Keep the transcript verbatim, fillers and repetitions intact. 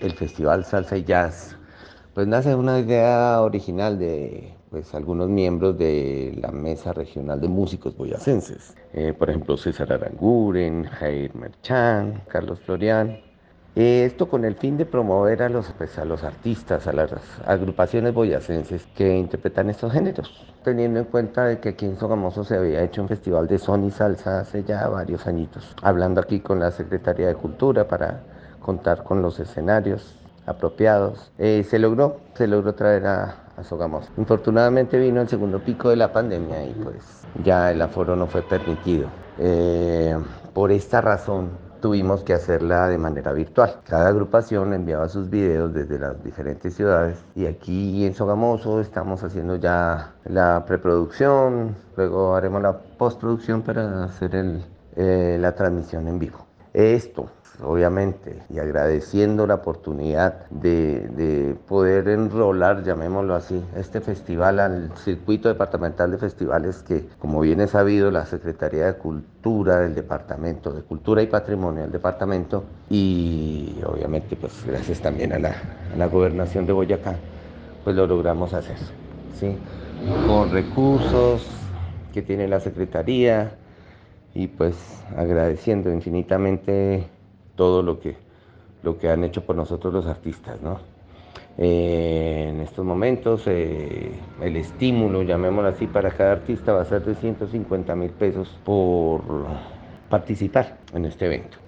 el Festival Salsa y Jazz, pues nace de una idea original de pues, algunos miembros de la Mesa Regional de Músicos Boyacenses. Eh, por ejemplo, César Aranguren, Jair Merchán, Carlos Florián. Eh, esto con el fin de promover a los, pues, a los artistas, a las agrupaciones boyacenses que interpretan estos géneros, teniendo en cuenta de que aquí en Sogamoso se había hecho un festival de son y salsa hace ya varios añitos, hablando aquí con la Secretaría de Cultura para contar con los escenarios apropiados. Eh, se logró, se logró traer a, a Sogamoso. Infortunadamente vino el segundo pico de la pandemia y pues ya el aforo no fue permitido. Eh, por esta razón tuvimos que hacerla de manera virtual. Cada agrupación enviaba sus videos desde las diferentes ciudades y aquí en Sogamoso estamos haciendo ya la preproducción, luego haremos la postproducción para hacer el, eh, la transmisión en vivo. Esto, obviamente, y agradeciendo la oportunidad de, de poder enrolar, llamémoslo así, este festival al circuito departamental de festivales que, como bien es sabido, la Secretaría de Cultura del Departamento, de Cultura y Patrimonio del Departamento, y obviamente, pues gracias también a la, a la Gobernación de Boyacá, pues lo logramos hacer, ¿sí? Con recursos que tiene la Secretaría, y pues agradeciendo infinitamente todo lo que, lo que han hecho por nosotros los artistas, ¿no? Eh, en estos momentos eh, el estímulo, llamémoslo así, para cada artista va a ser de ciento cincuenta mil pesos por participar en este evento.